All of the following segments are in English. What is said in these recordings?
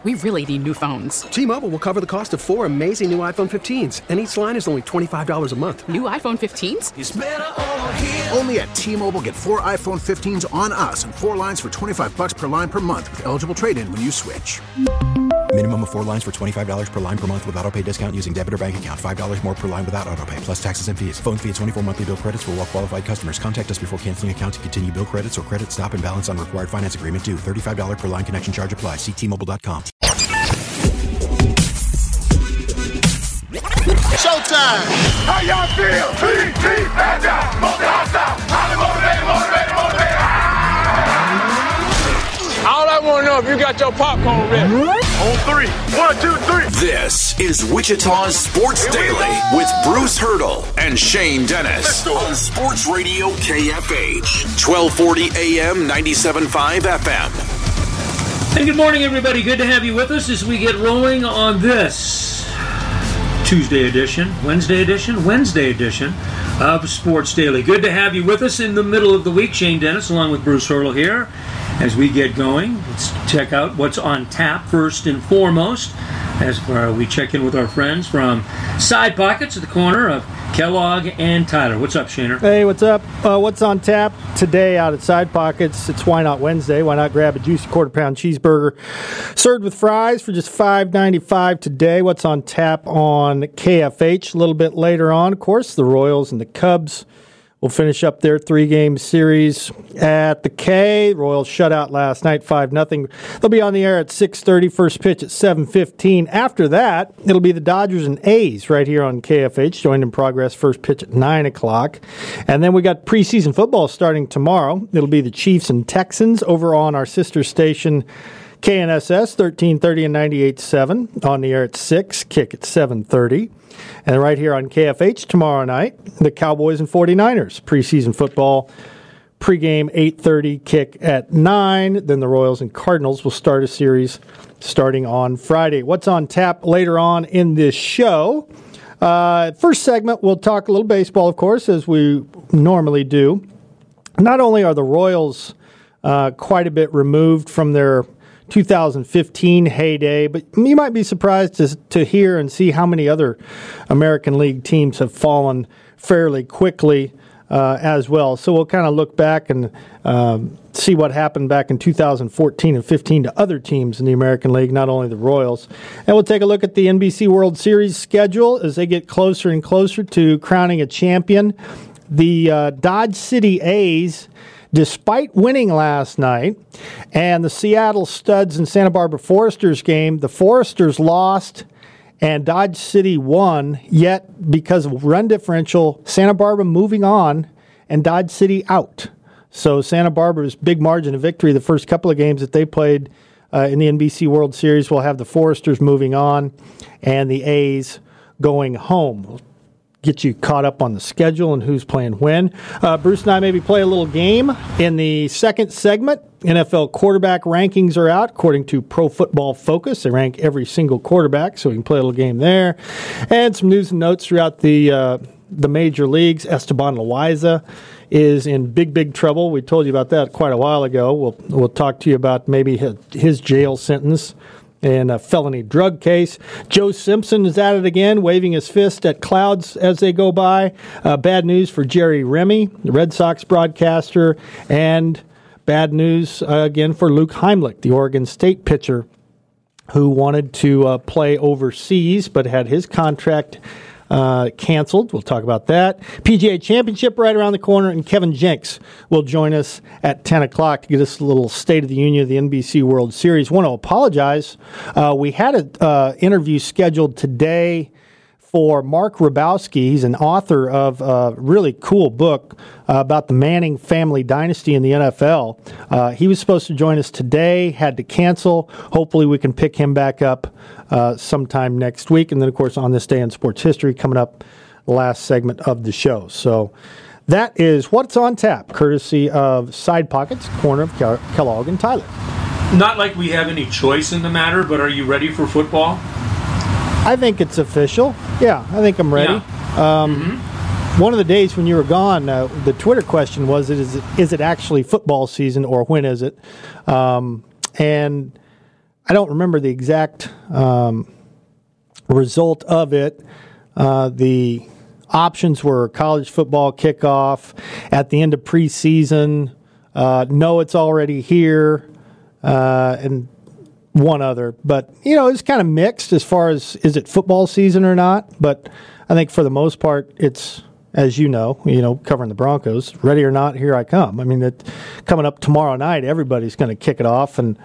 We really need new phones. T-Mobile will cover the cost of 4 amazing new iPhone 15s, and each line is only $25 a month. New iPhone 15s? It's better over here. Only at T-Mobile, get 4 iPhone 15s on us and 4 lines for $25 per line per month with eligible trade-in when you switch. Minimum of 4 lines for $25 per line per month with autopay discount using debit or bank account. $5 more per line without autopay, plus taxes and fees. Phone fee at 24 monthly bill credits for well-qualified customers. Contact us before canceling account to continue bill credits or credit stop and balance on required finance agreement due. $35 per line connection charge applies. See T-Mobile.com. Showtime! How y'all feel? T, agile, multi-hostile, highly motivated. All I want to know if you got your popcorn ready. On 3. 1, 2, 3. This is Wichita's Sports Daily with Bruce Hurdle and Shane Dennis on Sports Radio KFH, 1240 AM, 97.5 FM. Hey, good morning, everybody. Good to have you with us as we get rolling on this Tuesday edition, Wednesday edition of Sports Daily. Good to have you with us in the middle of the week. Shane Dennis along with Bruce Hurdle here. As we get going, let's check out what's on tap first and foremost as we check in with our friends from Side Pockets at the corner of Kellogg and Tyler. What's up, Shaner? Hey, what's up? What's on tap today out at Side Pockets? It's Why Not Wednesday. Why not grab a juicy quarter-pound cheeseburger served with fries for just $5.95 today? What's on tap on KFH a little bit later on? Of course, the Royals and the Cubs will finish up their 3-game series at the K. Royals shut out last night, 5-0. They'll be on the air at 6:30, first pitch at 7:15. After that, it'll be the Dodgers and A's right here on KFH, joined in progress, first pitch at 9 o'clock. And then we got preseason football starting tomorrow. It'll be the Chiefs and Texans over on our sister station, KNSS, 1330 and 98.7, on the air at 6, kick at 7:30. And right here on KFH tomorrow night, the Cowboys and 49ers, preseason football, pregame 8:30, kick at 9. Then the Royals and Cardinals will start a series starting on Friday. What's on tap later on in this show? First segment, we'll talk a little baseball, of course, as we normally do. Not only are the Royals quite a bit removed from their 2015 heyday, but you might be surprised to hear and see how many other American League teams have fallen fairly quickly as well. So we'll kind of look back and see what happened back in 2014 and 15 to other teams in the American League, not only the Royals. And we'll take a look at the NBC World Series schedule as they get closer and closer to crowning a champion. The Dodge City A's, despite winning last night, and the Seattle Studs and Santa Barbara Foresters game, the Foresters lost and Dodge City won, yet because of run differential, Santa Barbara moving on and Dodge City out. So Santa Barbara's big margin of victory the first couple of games that they played in the NBC World Series will have the Foresters moving on and the A's going home. Get you caught up on the schedule and who's playing when. Bruce and I maybe play a little game in the second segment. NFL quarterback rankings are out according to Pro Football Focus. They rank every single quarterback, so we can play a little game there. And some news and notes throughout the major leagues. Esteban Loaiza is in big trouble. We told you about that quite a while ago. We'll talk to you about maybe his jail sentence and a felony drug case. Joe Simpson is at it again, waving his fist at clouds as they go by. Bad news for Jerry Remy, the Red Sox broadcaster, and bad news again for Luke Heimlich, the Oregon State pitcher, who wanted to play overseas but had his contract canceled. We'll talk about that. PGA Championship right around the corner, and Kevin Jenks will join us at 10 o'clock to get us a little State of the Union of the NBC World Series. Want to apologize. We had an interview scheduled today for Mark Rabowski. He's an author of a really cool book about the Manning family dynasty in the NFL. He was supposed to join us today, had to cancel. Hopefully we can pick him back up sometime next week. And then, of course, on this day in sports history, coming up the last segment of the show. So that is what's on tap, courtesy of Side Pockets, corner of Kellogg and Tyler. Not like we have any choice in the matter, but are you ready for football? I think it's official. Yeah, I think I'm ready. Yeah. One of the days when you were gone, the Twitter question was, is it actually football season or when is it? And I don't remember the exact result of it. The options were college football kickoff at the end of preseason. No, it's already here, and one other. But, it's kind of mixed as far as is it football season or not. But I think for the most part, it's, as you know, covering the Broncos, ready or not, here I come. I mean, coming up tomorrow night, everybody's going to kick it off. And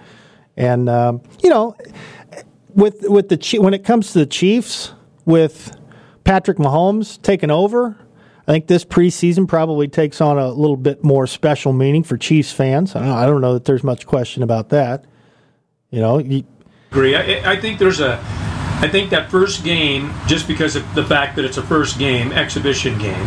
with when it comes to the Chiefs, with Patrick Mahomes taking over, I think this preseason probably takes on a little bit more special meaning for Chiefs fans. I don't know that there's much question about that. Agree. I think I think that first game, just because of the fact that it's a first game, exhibition game,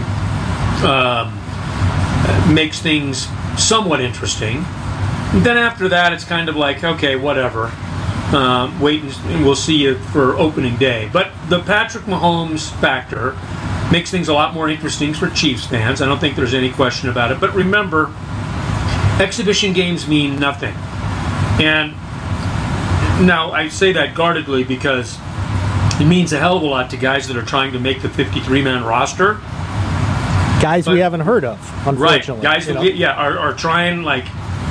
makes things somewhat interesting. Then after that, it's kind of like, okay, whatever. Wait and we'll see you for opening day. But the Patrick Mahomes factor makes things a lot more interesting for Chiefs fans. I don't think there's any question about it. But remember, exhibition games mean nothing. And now I say that guardedly because it means a hell of a lot to guys that are trying to make the 53-man roster. Guys we haven't heard of, unfortunately. Right, guys are trying like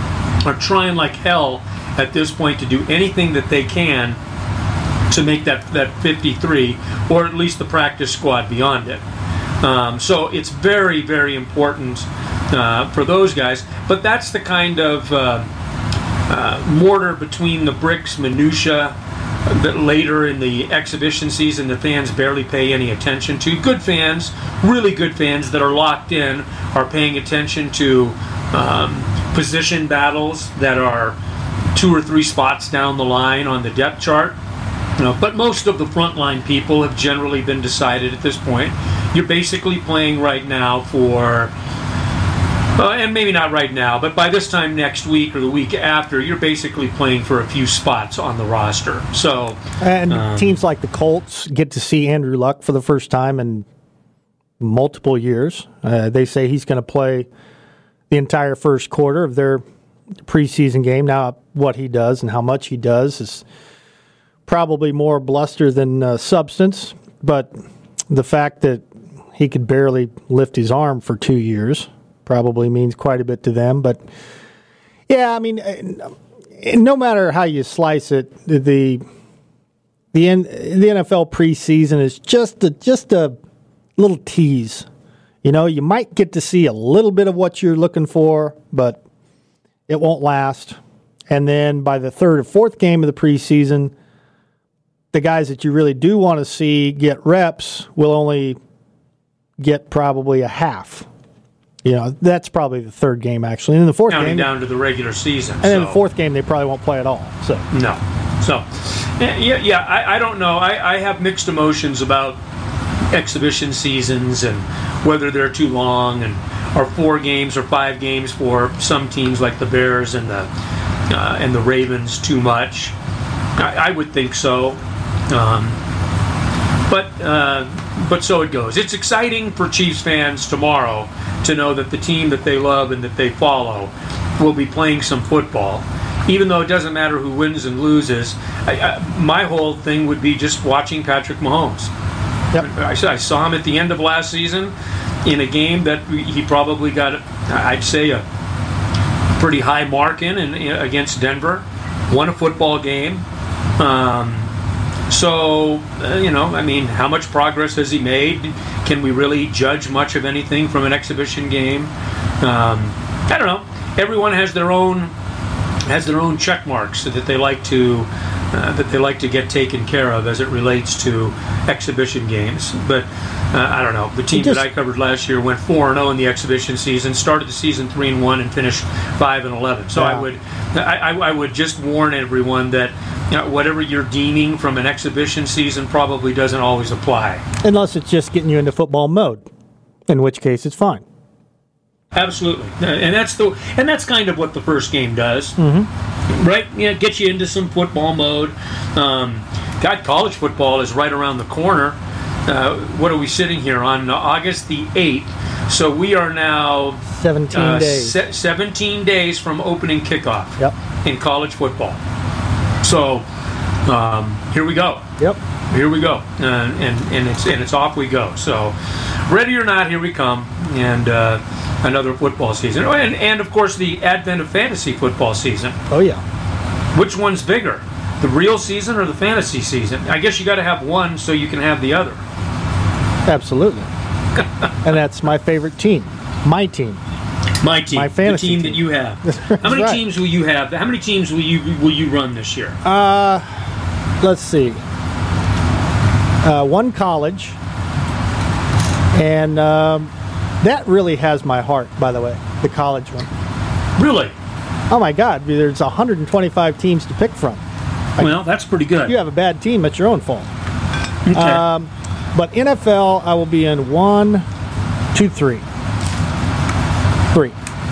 hell at this point to do anything that they can to make that 53, or at least the practice squad beyond it. So it's very, very important for those guys. But that's the kind of mortar between the bricks minutia that later in the exhibition season the fans barely pay any attention to. Good fans, really good fans that are locked in, are paying attention to position battles that are 2 or 3 spots down the line on the depth chart. But most of the frontline people have generally been decided at this point. You're basically playing right now for, and maybe not right now, but by this time next week or the week after, you're basically playing for a few spots on the roster. So, and teams like the Colts get to see Andrew Luck for the first time in multiple years. They say he's going to play the entire first quarter of their preseason game. Now, what he does and how much he does is probably more bluster than substance, but the fact that he could barely lift his arm for 2 years probably means quite a bit to them. But yeah, I mean, no matter how you slice it, the NFL preseason is just a little tease. You might get to see a little bit of what you're looking for, but it won't last. And then by the third or fourth game of the preseason, the guys that you really do want to see get reps will only get probably a half. That's probably the third game, actually. And in the fourth game, down to the regular season. And in the fourth game, they probably won't play at all. So no. So, I don't know. I have mixed emotions about exhibition seasons and whether they're too long and are 4 games or 5 games for some teams like the Bears and the Ravens too much. I would think so. But so it goes. It's exciting for Chiefs fans tomorrow to know that the team that they love and that they follow will be playing some football. Even though it doesn't matter who wins and loses, my whole thing would be just watching Patrick Mahomes. Yep. I saw him at the end of last season in a game that he probably got, I'd say, a pretty high mark in against Denver. Won a football game. How much progress has he made? Can we really judge much of anything from an exhibition game? I don't know. Everyone has their own check marks that they like to get taken care of as it relates to exhibition games. But I don't know. The team that I covered last year went 4-0 in the exhibition season, started the season 3-1, and finished 5-11. So yeah. I would just warn everyone that whatever you're deeming from an exhibition season probably doesn't always apply. Unless it's just getting you into football mode, in which case it's fine. Absolutely, and that's kind of what the first game does, right? Yeah, get you into some football mode. College football is right around the corner. What are we sitting here on August the 8th? So we are now 17 days. 17 days from opening kickoff in college football. So here we go. Yep. Here we go, and it's off we go. So, ready or not, here we come, and another football season, and of course the advent of fantasy football season. Oh yeah. Which one's bigger, the real season or the fantasy season? I guess you got to have one so you can have the other. Absolutely. And that's my favorite team, my team. My team, my fantasy the team that you have. How many teams will you have? How many teams will you run this year? Let's see. One college, and that really has my heart, by the way, the college one. Really? Oh my God, there's 125 teams to pick from. Well, that's pretty good. You have a bad team, it's your own fault. Okay. But NFL, I will be in 1, 2, 3. 3.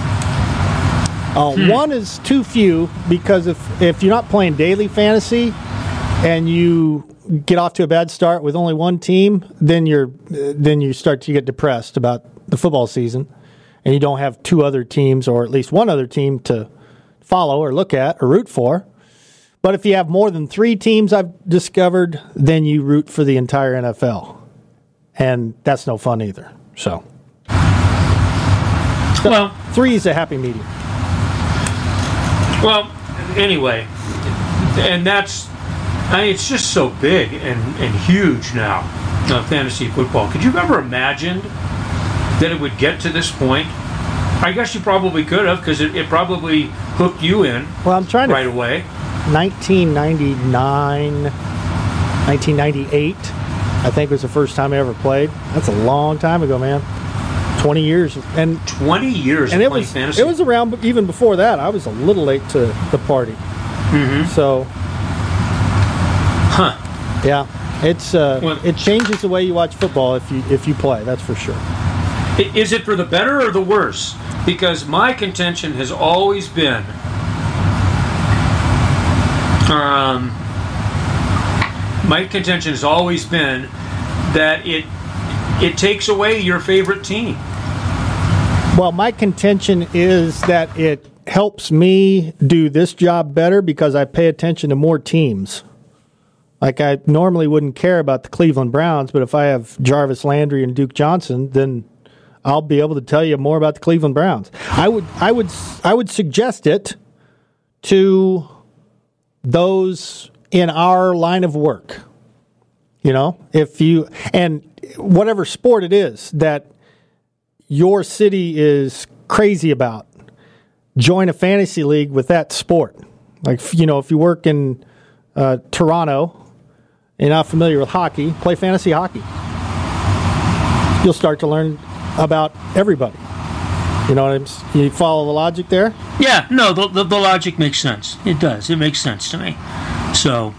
One is too few, because if you're not playing daily fantasy and you get off to a bad start with only one team, then you start to get depressed about the football season, and you don't have two other teams or at least one other team to follow or look at or root for. But if you have more than 3 teams, I've discovered, then you root for the entire NFL, and that's no fun either. So well, 3 is a happy medium. Well, anyway, and it's just so big and huge now, fantasy football. Could you ever imagine that it would get to this point? I guess you probably could have, because it probably hooked you in. Well, I'm trying right away. 1999, 1998, I think was the first time I ever played. That's a long time ago, man. 20 years. And 20 years and of playing fantasy? It was around even before that. I was a little late to the party. Mm-hmm. So, yeah, it changes the way you watch football if you play, that's for sure. Is it for the better or the worse? Because my contention has always been that it takes away your favorite team. Well, my contention is that it helps me do this job better because I pay attention to more teams. Like, I normally wouldn't care about the Cleveland Browns, but if I have Jarvis Landry and Duke Johnson, then I'll be able to tell you more about the Cleveland Browns. I would suggest it to those in our line of work. You know, and whatever sport it is that your city is crazy about, join a fantasy league with that sport. Like, if you work in Toronto, and you're not familiar with hockey, play fantasy hockey. You'll start to learn about everybody. You know what you follow the logic there? Yeah, no, the logic makes sense. It does. It makes sense to me. So,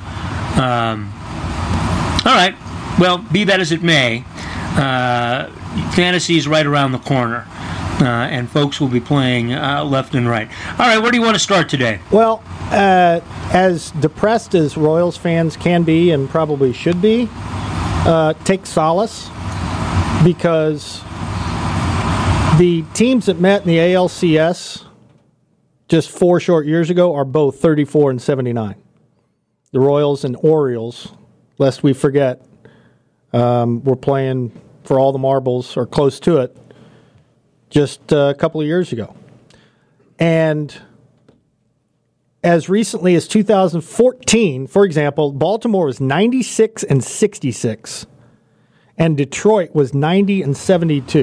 all right. Well, be that as it may, fantasy is right around the corner, and folks will be playing left and right. All right, where do you want to start today? Well, as depressed as Royals fans can be and probably should be, take solace, because the teams that met in the ALCS just 4 short years ago are both 34 and 79. The Royals and Orioles, lest we forget, were playing for all the marbles or close to it just a couple of years ago. And as recently as 2014, for example, Baltimore was 96 and 66, and Detroit was 90 and 72.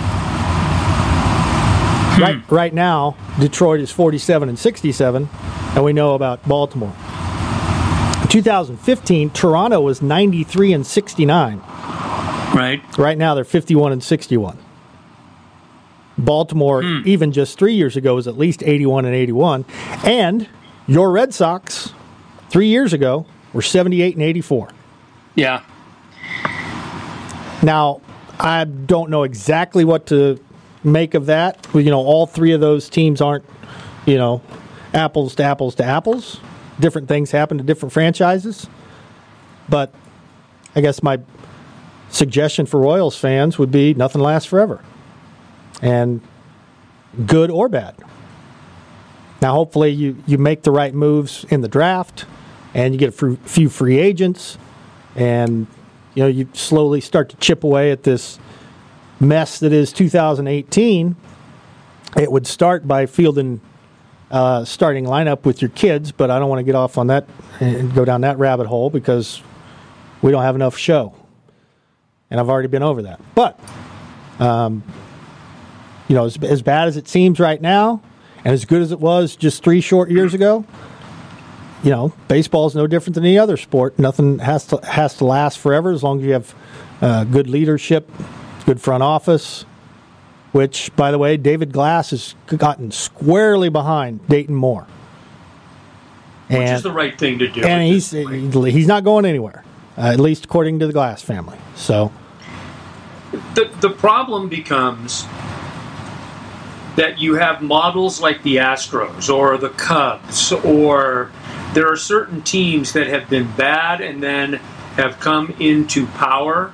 Right now, Detroit is 47 and 67, and we know about Baltimore. In 2015, Toronto was 93 and 69. Right. Right now, they're 51 and 61. Baltimore, even just 3 years ago, was at least 81 and 81. And your Red Sox, 3 years ago, were 78 and 84. Yeah. Now, I don't know exactly what to make of that. All three of those teams aren't, apples to apples to apples. Different things happen to different franchises. But I guess my suggestion for Royals fans would be nothing lasts forever. And good or bad. Now, hopefully you make the right moves in the draft, and you get a few free agents, and you slowly start to chip away at this mess that is 2018. It would start by fielding starting lineup with your kids, but I don't want to get off on that and go down that rabbit hole because we don't have enough show, and I've already been over that. But as bad as it seems right now, and as good as it was just 3 short years ago, baseball is no different than any other sport. Nothing has to last forever as long as you have good leadership, good front office, which, by the way, David Glass has gotten squarely behind Dayton Moore. Which is the right thing to do. And he's not going anywhere, at least according to the Glass family. So the problem becomes that you have models like the Astros or the Cubs, or there are certain teams that have been bad and then have come into power.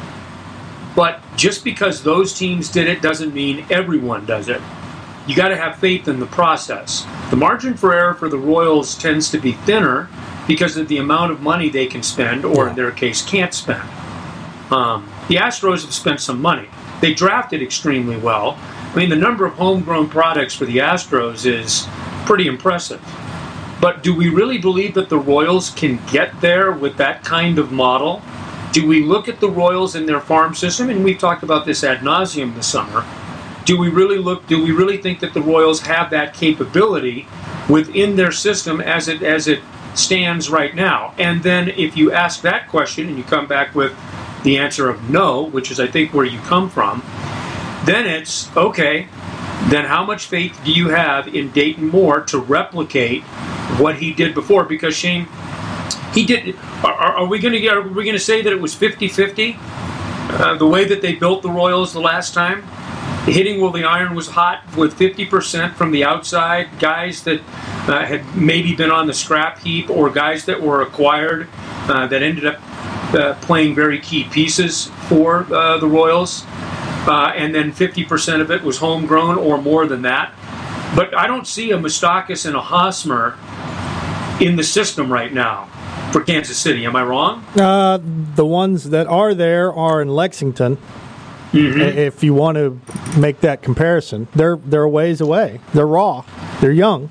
But just because those teams did it doesn't mean everyone does it. You got to have faith in the process. The margin for error for the Royals tends to be thinner because of the amount of money they can spend, or in their case, can't spend. The Astros have spent some money. They drafted extremely well. I mean, the number of homegrown products for the Astros is pretty impressive. But do we really believe that the Royals can get there with that kind of model? Do we look at the Royals and their farm system, and we've talked about this ad nauseum this summer, do we really think that the Royals have that capability within their system as it stands right now? And then if you ask that question and you come back with the answer of no, which is I think where you come from, then it's, okay, then how much faith do you have in Dayton Moore to replicate what he did before? Because Shane, he did. Are we going to say that it was 50-50? The way that they built the Royals the last time, hitting while the iron was hot with 50% from the outside, guys that had maybe been on the scrap heap, or guys that were acquired that ended up playing very key pieces for the Royals, and then 50% of it was homegrown or more than that. But I don't see a Moustakas and a Hosmer in the system right now for Kansas City. Am I wrong? The ones that are there are in Lexington. Mm-hmm. If you want to make that comparison, they're a ways away. They're raw. They're young.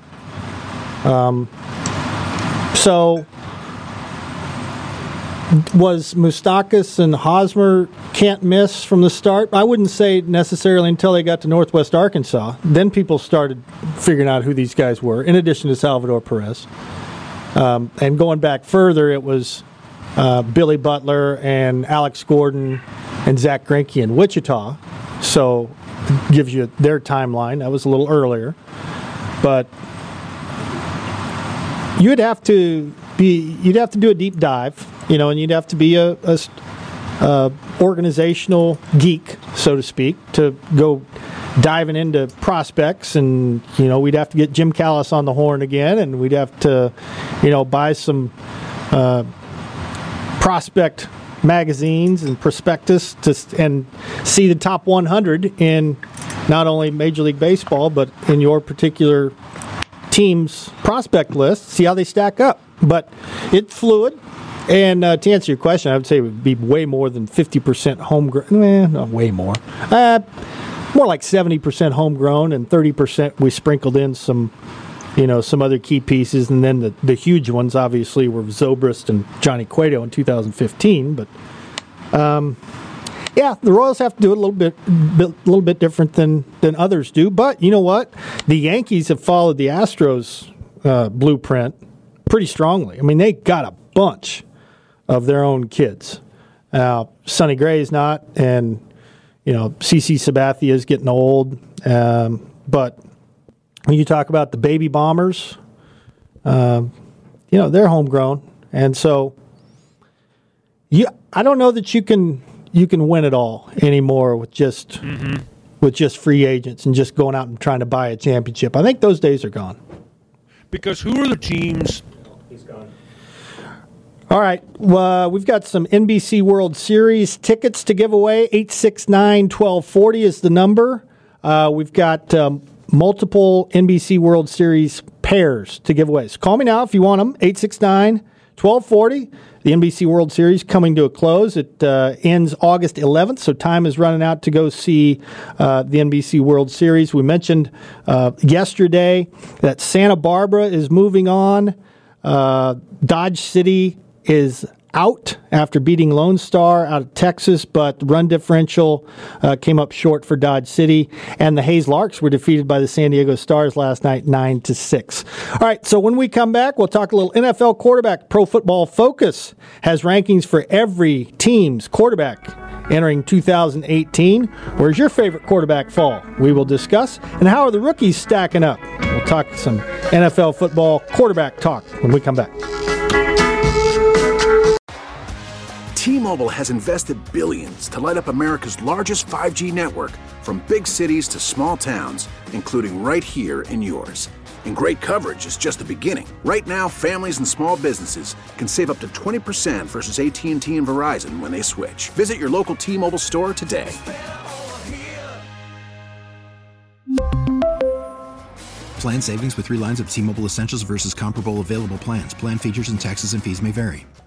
So was Moustakas and Hosmer can't miss from the start? I wouldn't say necessarily until they got to Northwest Arkansas. Then people started figuring out who these guys were, in addition to Salvador Perez. And going back further, it was Billy Butler and Alex Gordon and Zach Greinke in Wichita. So it gives you their timeline. That was a little earlier. But you'd have to do a deep dive, and you'd have to be a organizational geek, so to speak, to go diving into prospects. And we'd have to get Jim Callis on the horn again, and we'd have to buy some prospect magazines and prospectus and see the top 100 in not only Major League Baseball but in your particular team's prospect list, see how they stack up. But it's fluid. And to answer your question, I would say it would be way more than 50% homegrown. Not way more. More like 70% homegrown, and 30% we sprinkled in some other key pieces. And then the huge ones, obviously, were Zobrist and Johnny Cueto in 2015. But, the Royals have to do it a little bit different than others do. But you know what? The Yankees have followed the Astros blueprint pretty strongly. I mean, they got a bunch of their own kids. Sonny Gray's not, and CC Sabathia is getting old. But when you talk about the baby bombers, they're homegrown, and so I don't know that you can win it all anymore with just free agents and just going out and trying to buy a championship. I think those days are gone. Because who are the teams? He's gone. All right, we've got some NBC World Series tickets to give away. 869-1240 is the number. We've got multiple NBC World Series pairs to give away. So call me now if you want them. 12:40, the NBC World Series coming to a close. It ends August 11th, so time is running out to go see the NBC World Series. We mentioned yesterday that Santa Barbara is moving on. Dodge City is out after beating Lone Star out of Texas, but the run differential came up short for Dodge City, and the Hayes Larks were defeated by the San Diego Stars last night 9-6. All right, so when we come back, we'll talk a little NFL quarterback. Pro Football Focus has rankings for every team's quarterback entering 2018. Where's your favorite quarterback fall? We will discuss. And how are the rookies stacking up? We'll talk some NFL football quarterback talk when we come back. T-Mobile has invested billions to light up America's largest 5G network, from big cities to small towns, including right here in yours. And great coverage is just the beginning. Right now, families and small businesses can save up to 20% versus AT&T and Verizon when they switch. Visit your local T-Mobile store today. Plan savings with 3 lines of T-Mobile Essentials versus comparable available plans. Plan features and taxes and fees may vary.